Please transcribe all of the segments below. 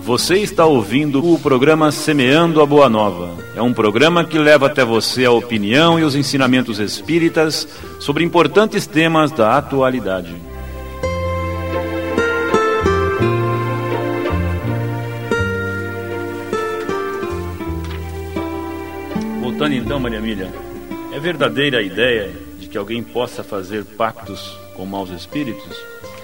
Você está ouvindo o programa Semeando a Boa Nova. É um programa que leva até você a opinião e os ensinamentos espíritas sobre importantes temas da atualidade. Voltando então, Maria Emília, é verdadeira a ideia de que alguém possa fazer pactos com maus espíritos?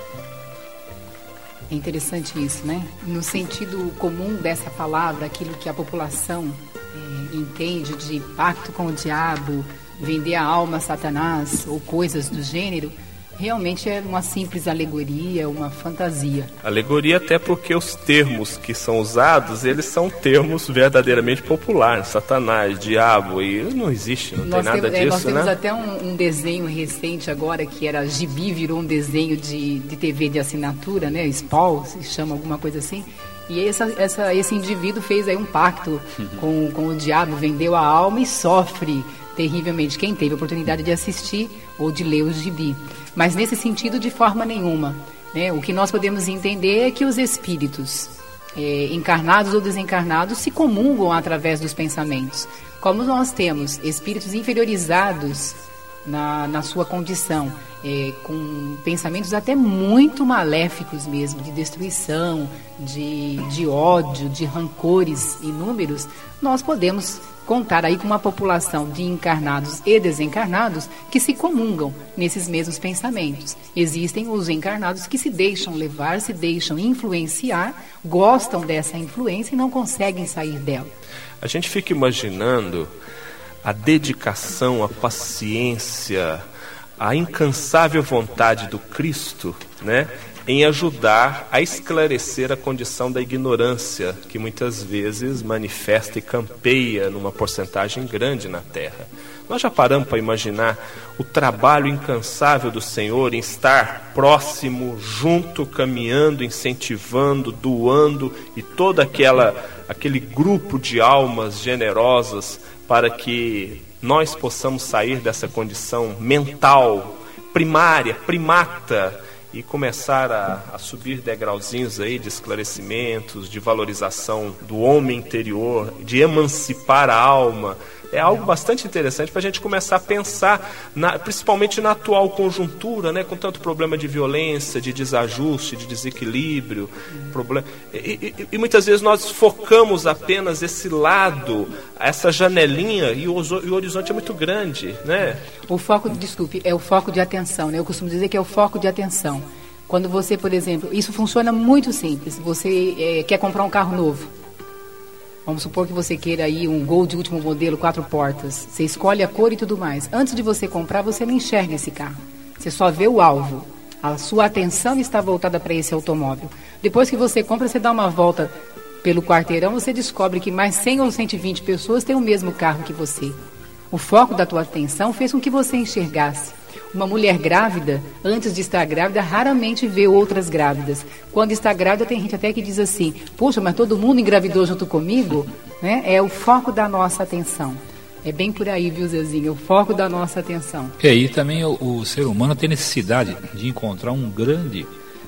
É interessante isso, né? No sentido comum dessa palavra, aquilo que a população entende de pacto com o diabo, vender a alma a Satanás ou coisas do gênero, realmente é uma simples alegoria, uma fantasia. Alegoria até porque os termos que são usados, eles são termos verdadeiramente populares. Satanás, diabo, e não existe, não tem nada disso, nós temos né? até um desenho recente agora, que era Gibi, virou um desenho de TV de assinatura, né? Spawn, se chama alguma coisa assim. E esse indivíduo fez aí um pacto com o diabo, vendeu a alma e sofre terrivelmente. Quem teve a oportunidade de assistir ou de ler o Gibi. Mas nesse sentido, de forma nenhuma, né? O que nós podemos entender é que os espíritos, encarnados ou desencarnados, se comungam através dos pensamentos. Como nós temos espíritos inferiorizados na sua condição, com pensamentos até muito maléficos mesmo, de destruição, de ódio, de rancores inúmeros, nós podemos contar aí com uma população de encarnados e desencarnados que se comungam nesses mesmos pensamentos. Existem os encarnados que se deixam levar, se deixam influenciar, gostam dessa influência e não conseguem sair dela. A gente fica imaginando a dedicação, a paciência, a incansável vontade do Cristo, né, em ajudar a esclarecer a condição da ignorância que muitas vezes manifesta e campeia numa porcentagem grande na Terra. Nós já paramos para imaginar o trabalho incansável do Senhor em estar próximo, junto, caminhando, incentivando, doando, e todo aquele grupo de almas generosas para que nós possamos sair dessa condição mental, primária, primata, e começar a subir degrauzinhos aí de esclarecimentos, de valorização do homem interior, de emancipar a alma. É algo bastante interessante para a gente começar a pensar, principalmente na atual conjuntura, né, com tanto problema de violência, de desajuste, de desequilíbrio. E muitas vezes nós focamos apenas esse lado, essa janelinha, e o horizonte é muito grande, né? O foco, desculpe, é o foco de atenção, né? Eu costumo dizer que é o foco de atenção. Quando você, por exemplo, isso funciona muito simples, você quer comprar um carro novo. Vamos supor que você queira aí um Gol de último modelo, 4 portas. Você escolhe a cor e tudo mais. Antes de você comprar, você não enxerga esse carro. Você só vê o alvo. A sua atenção está voltada para esse automóvel. Depois que você compra, você dá uma volta pelo quarteirão, você descobre que mais 100 ou 120 pessoas têm o mesmo carro que você. O foco da tua atenção fez com que você enxergasse. Uma mulher grávida, antes de estar grávida, raramente vê outras grávidas. Quando está grávida, tem gente até que diz assim: poxa, mas todo mundo engravidou junto comigo? Né? É o foco da nossa atenção. É bem por aí, viu, Zezinho? É o foco da nossa atenção. E também o ser humano tem necessidade de encontrar um grande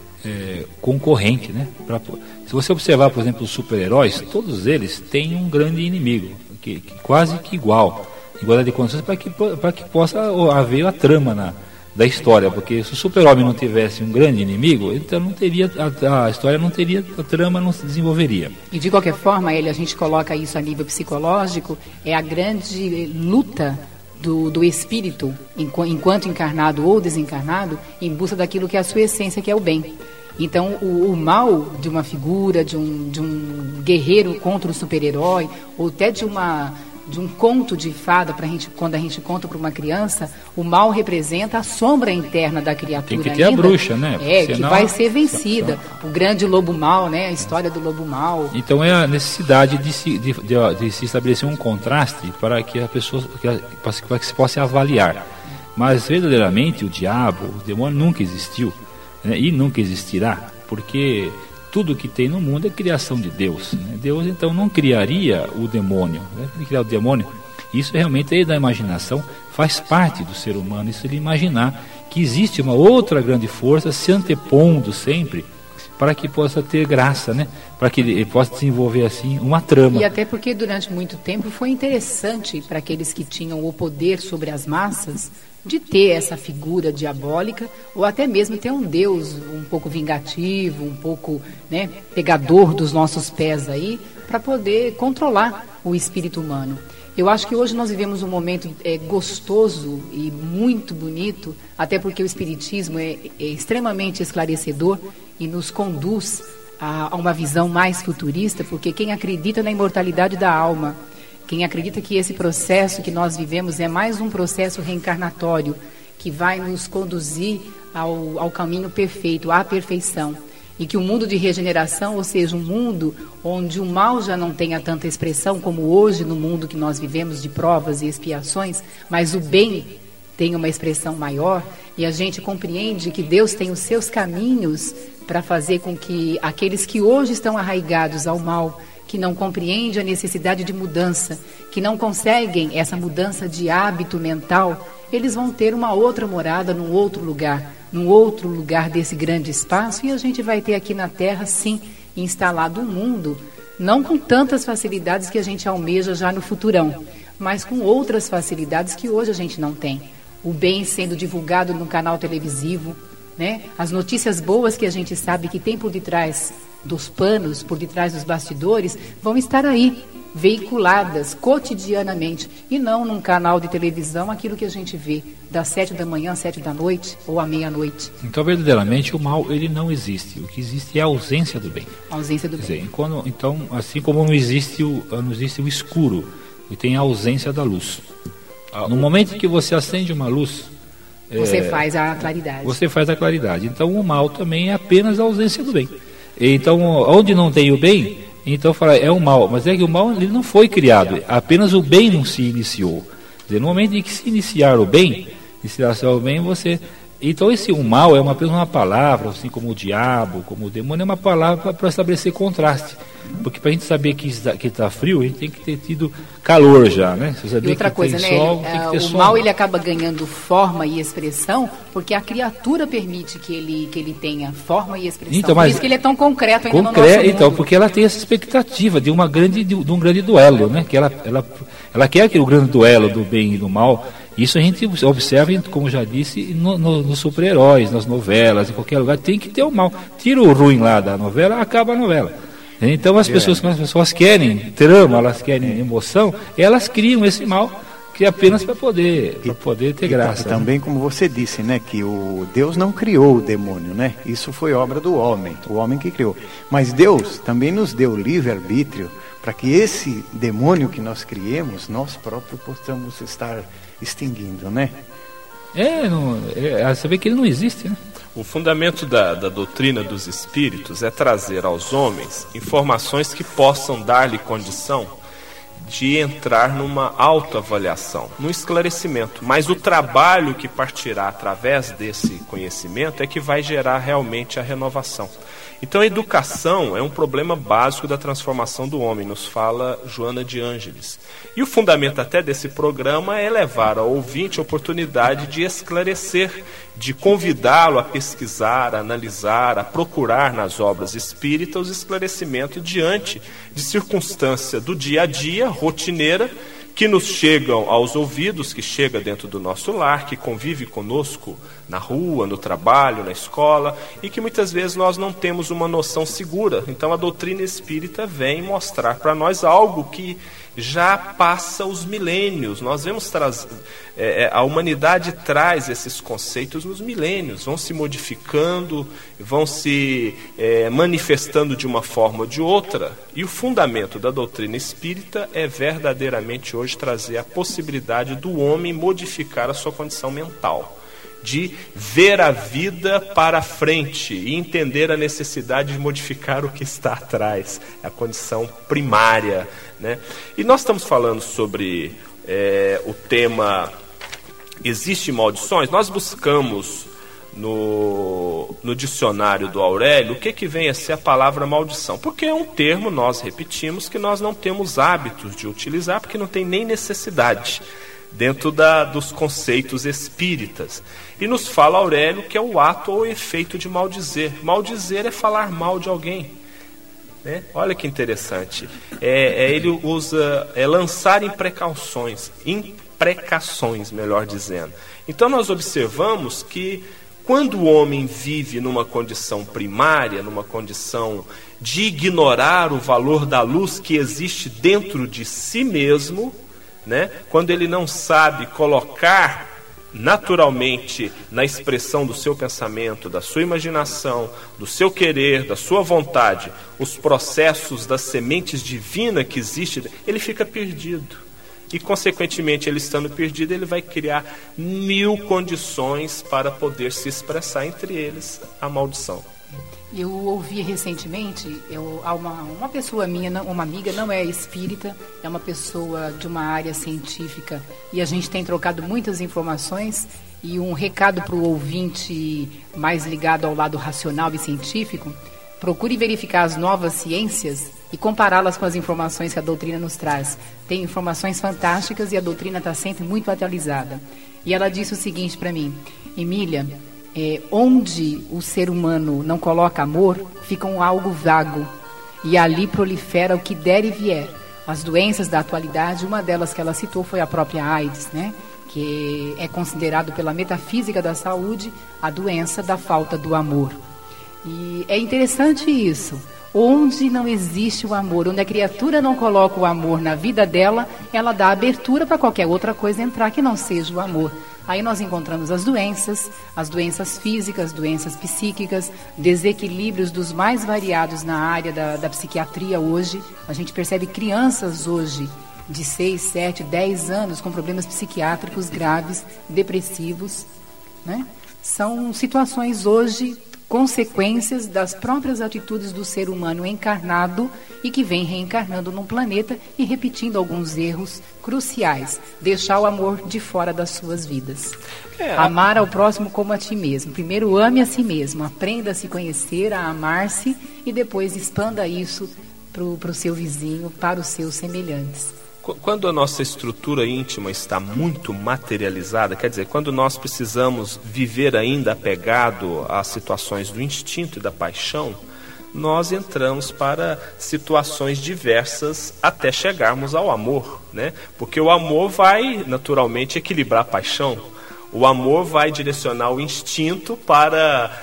concorrente, né? Se você observar, por exemplo, os super-heróis, todos eles têm um grande inimigo, que quase que igualdade de condições, para que possa haver a trama da história, porque se o super-homem não tivesse um grande inimigo, então não teria a história, não teria a trama, não se desenvolveria. E de qualquer forma, a gente coloca isso a nível psicológico, é a grande luta do espírito, enquanto encarnado ou desencarnado, em busca daquilo que é a sua essência, que é o bem. Então, o mal de uma figura, de um guerreiro contra o super-herói, ou até de um conto de fada, quando a gente conta para uma criança, o mal representa a sombra interna da criatura. Tem que ter a bruxa, né? Senão, que vai ser vencida. O grande lobo mau, né? A história do lobo mau. Então é a necessidade de se estabelecer um contraste para que a pessoa, para que se possa avaliar. Mas verdadeiramente o diabo, o demônio nunca existiu, né? E nunca existirá, porque tudo que tem no mundo é criação de Deus, né? Deus então não criaria o demônio, né? Criar o demônio, isso realmente é da imaginação, faz parte do ser humano, isso ele imaginar que existe uma outra grande força se antepondo sempre para que possa ter graça, né? Para que ele possa desenvolver assim uma trama. E até porque durante muito tempo foi interessante para aqueles que tinham o poder sobre as massas de ter essa figura diabólica, ou até mesmo ter um Deus um pouco vingativo, um pouco, né, pegador dos nossos pés aí, para poder controlar o espírito humano. Eu acho que hoje nós vivemos um momento gostoso e muito bonito, até porque o espiritismo é extremamente esclarecedor e nos conduz a uma visão mais futurista, porque quem acredita na imortalidade da alma, quem acredita que esse processo que nós vivemos é mais um processo reencarnatório que vai nos conduzir ao caminho perfeito, à perfeição, e que o mundo de regeneração, ou seja, um mundo onde o mal já não tenha tanta expressão como hoje no mundo que nós vivemos de provas e expiações, mas o bem tem uma expressão maior, e a gente compreende que Deus tem os seus caminhos para fazer com que aqueles que hoje estão arraigados ao mal, que não compreendem a necessidade de mudança, que não conseguem essa mudança de hábito mental, eles vão ter uma outra morada num outro lugar desse grande espaço, e a gente vai ter aqui na Terra, sim, instalado um mundo, não com tantas facilidades que a gente almeja já no futurão, mas com outras facilidades que hoje a gente não tem. O bem sendo divulgado no canal televisivo, né? As notícias boas que a gente sabe que tem por detrás dos panos, por detrás dos bastidores, vão estar aí, veiculadas cotidianamente, e não num canal de televisão, aquilo que a gente vê das 7 da manhã às 7 da noite ou à meia-noite. Então, verdadeiramente, o mal ele não existe. O que existe é a ausência do bem. A ausência do bem. Então, assim como não existe o escuro, e tem a ausência da luz. No momento em que você acende uma luz, você faz a claridade. Você faz a claridade. Então, o mal também é apenas a ausência do bem. Então, onde não tem o bem, então fala, é o mal. Mas é que o mal ele não foi criado, apenas o bem não se iniciou. Quer dizer, no momento em que se iniciar o bem, você... Então, o mal é apenas uma palavra, assim como o diabo, como o demônio, é uma palavra para estabelecer contraste. Porque para a gente saber que está frio, a gente tem que ter tido calor já, né? Se saber e outra que coisa, tem né? sol, tem que ter o sombra. mal ele acaba ganhando forma e expressão porque a criatura permite que ele tenha forma e expressão. Então, por isso que ele é tão concreto ainda no nosso mundo. Então, porque ela tem essa expectativa de um grande duelo, né? Que ela quer aquele grande duelo do bem e do mal. Isso a gente observa, como já disse, nos super-heróis, nas novelas, em qualquer lugar, tem que ter o mal. Tira o ruim lá da novela, acaba a novela. Então as pessoas querem trama, elas querem emoção, elas criam esse mal que é apenas para poder ter graça. E também, como você disse, né, que o Deus não criou o demônio, né? Isso foi obra do homem, o homem que criou. Mas Deus também nos deu livre-arbítrio para que esse demônio que nós criemos, nós próprios possamos estar extinguindo, né? Você vê que ele não existe, né? O fundamento da doutrina dos espíritos é trazer aos homens informações que possam dar-lhe condição de entrar numa autoavaliação, num esclarecimento. Mas o trabalho que partirá através desse conhecimento é que vai gerar realmente a renovação. Então a educação é um problema básico da transformação do homem, nos fala Joana de Ângeles. E o fundamento até desse programa é levar ao ouvinte a oportunidade de esclarecer, de convidá-lo a pesquisar, a analisar, a procurar nas obras espíritas os esclarecimentos diante de circunstância do dia a dia, rotineira, que nos chegam aos ouvidos, que chega dentro do nosso lar, que convive conosco na rua, no trabalho, na escola, e que muitas vezes nós não temos uma noção segura. Então a doutrina espírita vem mostrar para nós algo que já passa os milênios. Nós vemos a humanidade traz esses conceitos nos milênios, vão se modificando, vão se manifestando de uma forma ou de outra, e o fundamento da doutrina espírita é verdadeiramente hoje trazer a possibilidade do homem modificar a sua condição mental, de ver a vida para frente e entender a necessidade de modificar o que está atrás, a condição primária, né? E nós estamos falando sobre o tema Existem maldições? Nós buscamos no dicionário do Aurélio o que vem a ser a palavra maldição, porque é um termo, nós repetimos, que nós não temos hábitos de utilizar, porque não tem nem necessidade. dentro dos conceitos espíritas. E nos fala Aurélio que é o ato ou efeito de maldizer. Maldizer é falar mal de alguém, né? Olha que interessante. Ele usa lançar imprecações, melhor dizendo. Então nós observamos que quando o homem vive numa condição primária, numa condição de ignorar o valor da luz que existe dentro de si mesmo, né? Quando ele não sabe colocar naturalmente na expressão do seu pensamento, da sua imaginação, do seu querer, da sua vontade, os processos das sementes divinas que existem, ele fica perdido. E, consequentemente, ele estando perdido, ele vai criar 1000 condições para poder se expressar, entre eles a maldição. Eu ouvi recentemente, uma pessoa minha, uma amiga, não é espírita, é uma pessoa de uma área científica, e a gente tem trocado muitas informações, e um recado para o ouvinte mais ligado ao lado racional e científico: procure verificar as novas ciências e compará-las com as informações que a doutrina nos traz. Tem informações fantásticas e a doutrina está sempre muito atualizada. E ela disse o seguinte para mim: Emília, onde o ser humano não coloca amor, fica algo vago, e ali prolifera o que der e vier. As doenças da atualidade, uma delas que ela citou foi a própria AIDS, né? Que é considerado pela metafísica da saúde a doença da falta do amor. E é interessante isso. Onde não existe o amor, onde a criatura não coloca o amor na vida dela, ela dá abertura para qualquer outra coisa entrar que não seja o amor. Aí nós encontramos as doenças físicas, doenças psíquicas, desequilíbrios dos mais variados na área da psiquiatria hoje. A gente percebe crianças hoje de 6, 7, 10 anos com problemas psiquiátricos graves, depressivos, né? São situações hoje consequências das próprias atitudes do ser humano encarnado e que vem reencarnando num planeta e repetindo alguns erros cruciais. Deixar o amor de fora das suas vidas. Amar ao próximo como a ti mesmo. Primeiro ame a si mesmo, aprenda a se conhecer, a amar-se e depois expanda isso para o seu vizinho, para os seus semelhantes. Quando a nossa estrutura íntima está muito materializada, quer dizer, quando nós precisamos viver ainda apegado às situações do instinto e da paixão, nós entramos para situações diversas até chegarmos ao amor, né? Porque o amor vai naturalmente equilibrar a paixão, o amor vai direcionar o instinto para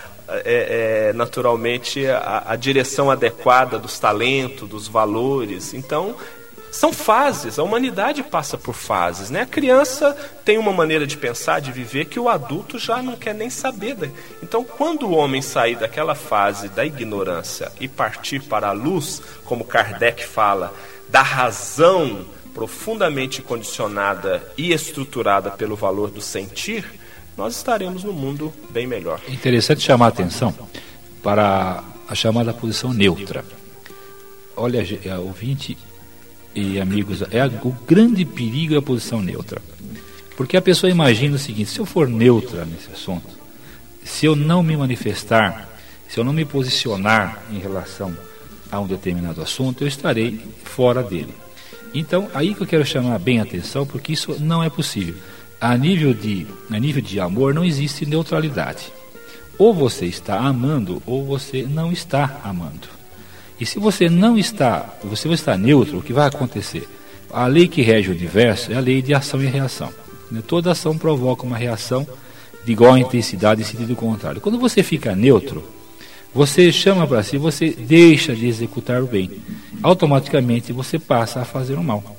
naturalmente a direção adequada dos talentos, dos valores. Então, são fases, a humanidade passa por fases, né? A criança tem uma maneira de pensar, de viver, que o adulto já não quer nem saber. Então, quando o homem sair daquela fase da ignorância e partir para a luz, como Kardec fala, da razão profundamente condicionada e estruturada pelo valor do sentir, nós estaremos num mundo bem melhor. É interessante chamar a atenção para a chamada posição neutra. Olha, ouvinte e amigos, o grande perigo é a posição neutra. Porque a pessoa imagina o seguinte: se eu for neutra nesse assunto, se eu não me manifestar, se eu não me posicionar em relação a um determinado assunto, eu estarei fora dele. Então, aí que eu quero chamar bem a atenção, porque isso não é possível. A nível de amor não existe neutralidade. Ou você está amando, ou você não está amando. E se você não está, você vai estar neutro, o que vai acontecer? A lei que rege o universo é a lei de ação e reação. Toda ação provoca uma reação de igual intensidade em sentido contrário. Quando você fica neutro, você chama para si, você deixa de executar o bem. Automaticamente você passa a fazer o mal.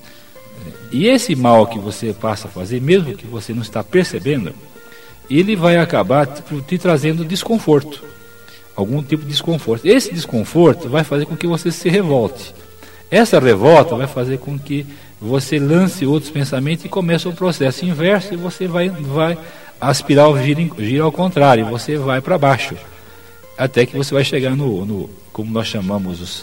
E esse mal que você passa a fazer, mesmo que você não está percebendo, ele vai acabar te trazendo desconforto. Algum tipo de desconforto. Esse desconforto vai fazer com que você se revolte. Essa revolta vai fazer com que você lance outros pensamentos e comece um processo inverso, e você vai aspirar o giro ao contrário, você vai para baixo. Até que você vai chegar no como nós chamamos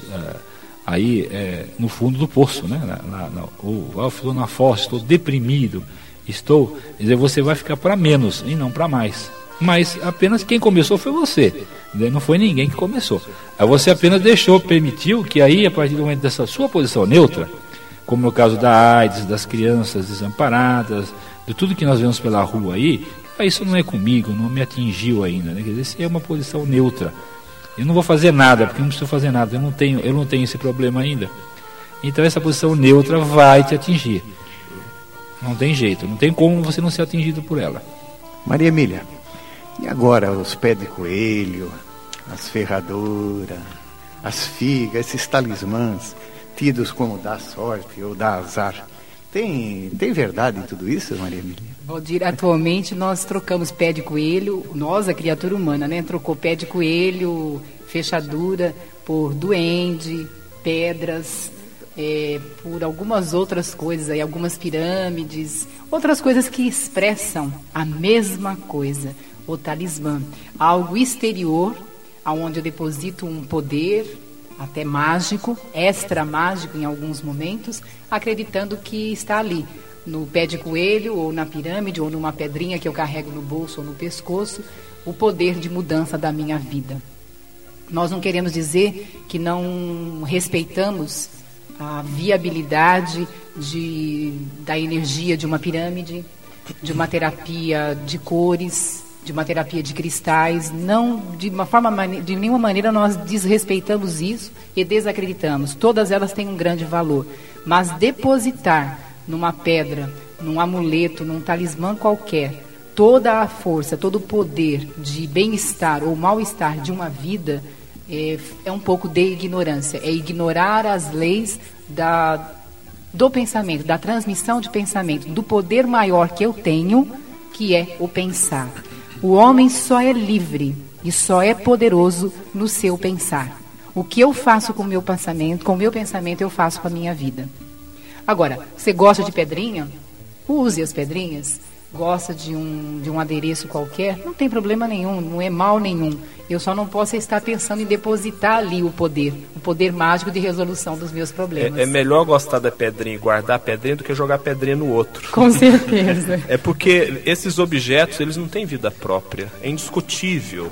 no fundo do poço, né? Eu estou na fossa, estou deprimido, você vai ficar para menos e não para mais. Mas apenas quem começou foi você, não foi ninguém que começou. Aí você apenas permitiu que aí, a partir do momento dessa sua posição neutra, como no caso da AIDS, das crianças desamparadas, de tudo que nós vemos pela rua aí, isso não é comigo, não me atingiu ainda, né? Quer dizer, isso é uma posição neutra. Eu não vou fazer nada, porque eu não preciso fazer nada, eu não tenho esse problema ainda. Então essa posição neutra vai te atingir. Não tem jeito, não tem como você não ser atingido por ela. Maria Emília, e agora os pés de coelho, as ferraduras, as figas, esses talismãs, tidos como dar sorte ou dar azar, tem verdade em tudo isso, Maria Emília? Valdir, atualmente nós trocamos pé de coelho, nós, a criatura humana, né? Trocou pé de coelho, fechadura, por duende, pedras, por algumas outras coisas aí, algumas pirâmides, outras coisas que expressam a mesma coisa, o talismã, algo exterior, aonde eu deposito um poder, até mágico, extra mágico em alguns momentos, acreditando que está ali, no pé de coelho, ou na pirâmide, ou numa pedrinha que eu carrego no bolso ou no pescoço, o poder de mudança da minha vida. Nós não queremos dizer que não respeitamos a viabilidade da energia de uma pirâmide, de uma terapia de cores, de uma terapia de cristais. Não, de nenhuma maneira nós desrespeitamos isso e desacreditamos. Todas elas têm um grande valor. Mas depositar numa pedra, num amuleto, num talismã qualquer, toda a força, todo o poder de bem-estar ou mal-estar de uma vida é um pouco de ignorância. É ignorar as leis do pensamento, da transmissão de pensamento, do poder maior que eu tenho, que é o pensar. O homem só é livre e só é poderoso no seu pensar. O que eu faço com o meu pensamento eu faço com a minha vida. Agora, você gosta de pedrinha? Use as pedrinhas. Gosta de um adereço qualquer? Não tem problema nenhum, não é mal nenhum. Eu só não posso estar pensando em depositar ali o poder mágico de resolução dos meus problemas. É melhor gostar da pedrinha e guardar a pedrinha do que jogar pedrinha no outro. Com certeza. É porque esses objetos, eles não têm vida própria. É indiscutível.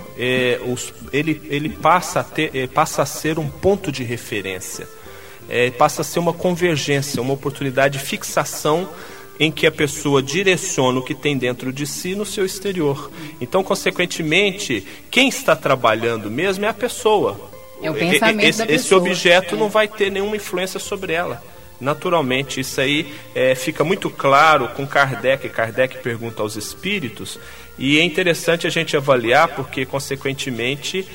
Ele passa a ser um ponto de referência. Passa a ser uma convergência, uma oportunidade de fixação em que a pessoa direciona o que tem dentro de si no seu exterior. Então, consequentemente, quem está trabalhando mesmo é a pessoa. É o pensamento da pessoa. Esse objeto não vai ter nenhuma influência sobre ela. Naturalmente, isso aí fica muito claro com Kardec. Kardec pergunta aos espíritos, e é interessante a gente avaliar, porque, consequentemente,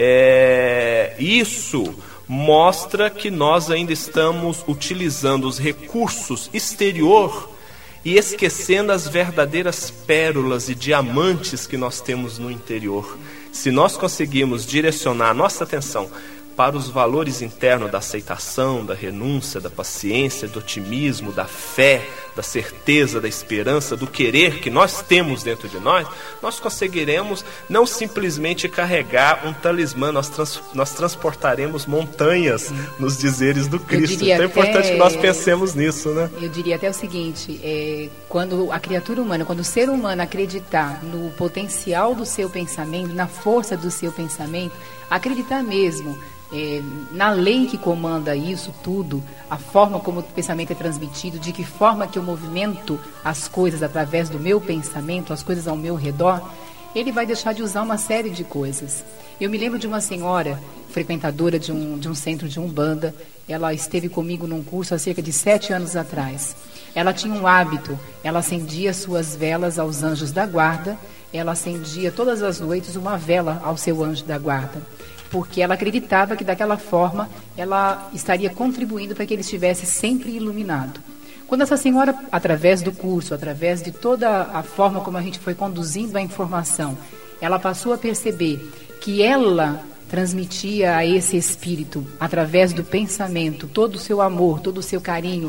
isso mostra que nós ainda estamos utilizando os recursos exterior e esquecendo as verdadeiras pérolas e diamantes que nós temos no interior. Se nós conseguirmos direcionar a nossa atenção para os valores internos da aceitação, da renúncia, da paciência, do otimismo, da fé, da certeza, da esperança, do querer que nós temos dentro de nós, nós conseguiremos não simplesmente carregar um talismã, nós transportaremos montanhas nos dizeres do Cristo. Então é importante que nós pensemos nisso, né? Eu diria até o seguinte, quando a criatura humana, quando o ser humano acreditar no potencial do seu pensamento, na força do seu pensamento, acreditar mesmo na lei que comanda isso tudo, a forma como o pensamento é transmitido, de que forma que eu movimento as coisas através do meu pensamento, as coisas ao meu redor, ele vai deixar de usar uma série de coisas. Eu me lembro de uma senhora, frequentadora de um centro de Umbanda. Ela esteve comigo num curso há cerca de 7 anos atrás. Ela tinha um hábito, ela acendia suas velas aos anjos da guarda, ela acendia todas as noites uma vela ao seu anjo da guarda, porque ela acreditava que daquela forma ela estaria contribuindo para que ele estivesse sempre iluminado. Quando essa senhora, através do curso, através de toda a forma como a gente foi conduzindo a informação, ela passou a perceber que ela transmitia a esse espírito, através do pensamento, todo o seu amor, todo o seu carinho,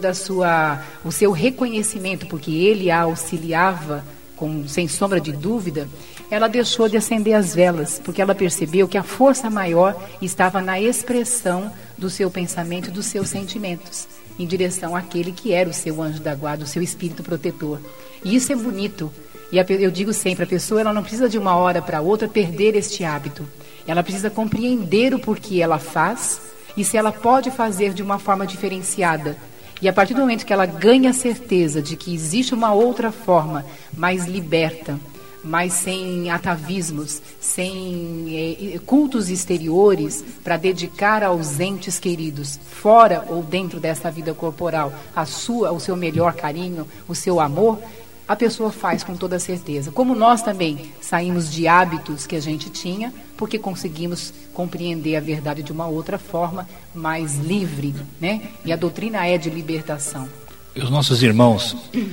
o seu reconhecimento, porque ele a auxiliava sem sombra de dúvida, ela deixou de acender as velas, porque ela percebeu que a força maior estava na expressão do seu pensamento e dos seus sentimentos, em direção àquele que era o seu anjo da guarda, o seu espírito protetor. E isso é bonito. E eu digo sempre, a pessoa ela não precisa de uma hora para outra perder este hábito. Ela precisa compreender o porquê ela faz e se ela pode fazer de uma forma diferenciada. E a partir do momento que ela ganha a certeza de que existe uma outra forma mais liberta, mas sem atavismos, sem cultos exteriores, para dedicar aos entes queridos, fora ou dentro dessa vida corporal, o seu melhor carinho, o seu amor, a pessoa faz com toda certeza. Como nós também saímos de hábitos que a gente tinha, porque conseguimos compreender a verdade de uma outra forma, mais livre, né? E a doutrina é de libertação. E os nossos irmãos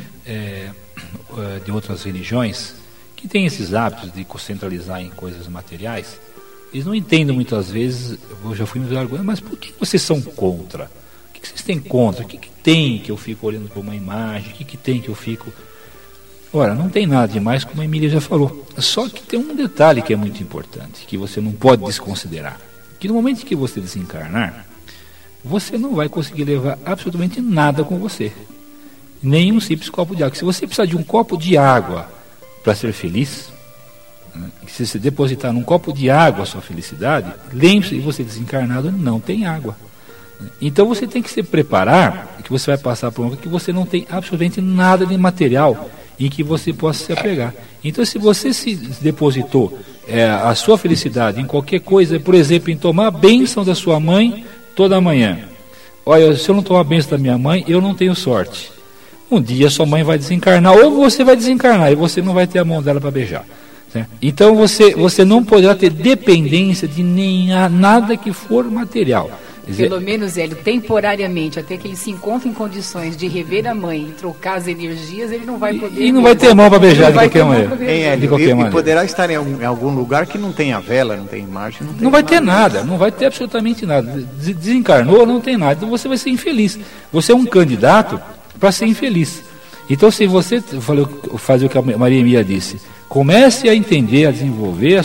de outras religiões, que têm esses hábitos de concentralizar em coisas materiais, eles não entendem muitas vezes. Eu já fui me argumentar, mas por que vocês são contra? O que vocês têm contra? O que tem que eu fico olhando para uma imagem? O que tem que eu fico... Ora, não tem nada demais, como a Emília já falou. Só que tem um detalhe que é muito importante, que você não pode desconsiderar. Que no momento que você desencarnar, você não vai conseguir levar absolutamente nada com você. Nem um simples copo de água. Se você precisar de um copo de água para ser feliz, né, se você depositar num copo de água a sua felicidade, lembre-se que você desencarnado não tem água. Então você tem que se preparar, que você vai passar por uma que você não tem absolutamente nada de material em que você possa se apegar. Então, se você se depositou a sua felicidade em qualquer coisa, por exemplo, em tomar a bênção da sua mãe toda manhã. Olha, se eu não tomar a bênção da minha mãe, eu não tenho sorte. Um dia sua mãe vai desencarnar, ou você vai desencarnar, e você não vai ter a mão dela para beijar. Certo? Então, você não poderá ter dependência de nada que for material. Pelo menos, Hélio, temporariamente, até que ele se encontre em condições de rever a mãe e trocar as energias, ele não vai poder... E não vai ter mão para beijar de qualquer maneira. E poderá estar em algum lugar que não tenha vela, não tem imagem, não vai ter nada, não vai ter absolutamente nada. Desencarnou, não tem nada, então você vai ser infeliz. Você é um candidato para ser infeliz. Então, se você fazer o que a Maria Emília disse, comece a entender, a desenvolver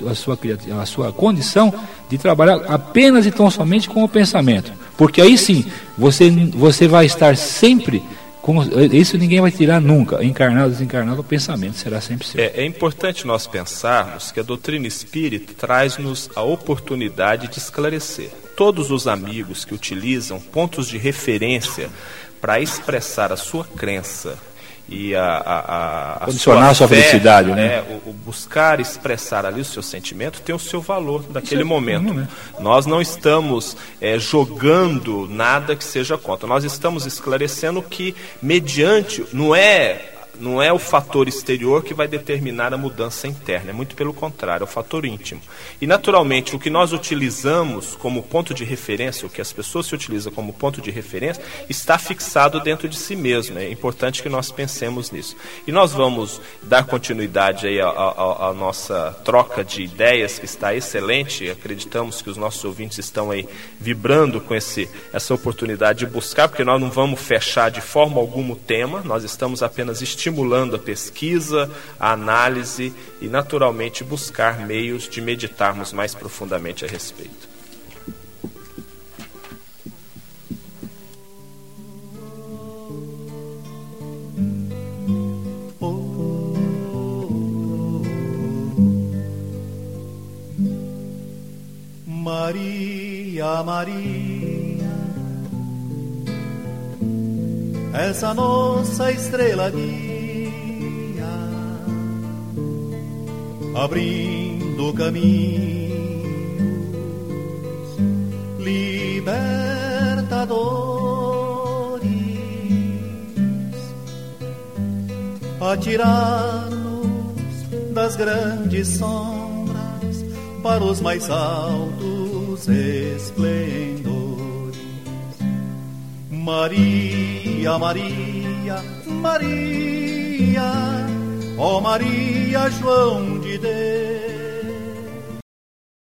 a sua condição de trabalhar apenas e tão somente com o pensamento. Porque aí sim, você vai estar sempre, isso ninguém vai tirar nunca, encarnado, desencarnado, o pensamento será sempre seu. É importante nós pensarmos que a doutrina espírita traz-nos a oportunidade de esclarecer. Todos os amigos que utilizam pontos de referência para expressar a sua crença e condicionar a sua felicidade, né? O buscar expressar ali o seu sentimento tem o seu valor naquele momento. Nós não estamos jogando nada que seja contra. Nós estamos esclarecendo que mediante não é o fator exterior que vai determinar a mudança interna, é muito pelo contrário, é o fator íntimo. E naturalmente o que nós utilizamos como ponto de referência, o que as pessoas se utilizam como ponto de referência, está fixado dentro de si mesmo. É importante que nós pensemos nisso. E nós vamos dar continuidade aí à nossa troca de ideias, que está excelente. Acreditamos que os nossos ouvintes estão aí vibrando com essa oportunidade de buscar, porque nós não vamos fechar de forma alguma o tema, nós estamos apenas estimulando a pesquisa, a análise e, naturalmente, buscar meios de meditarmos mais profundamente a respeito. Maria, Maria, essa nossa estrela guia, abrindo caminhos libertadores, a tirar-nos das grandes sombras para os mais altos esplendores. Maria, Maria, Maria, ó Maria, João de Deus,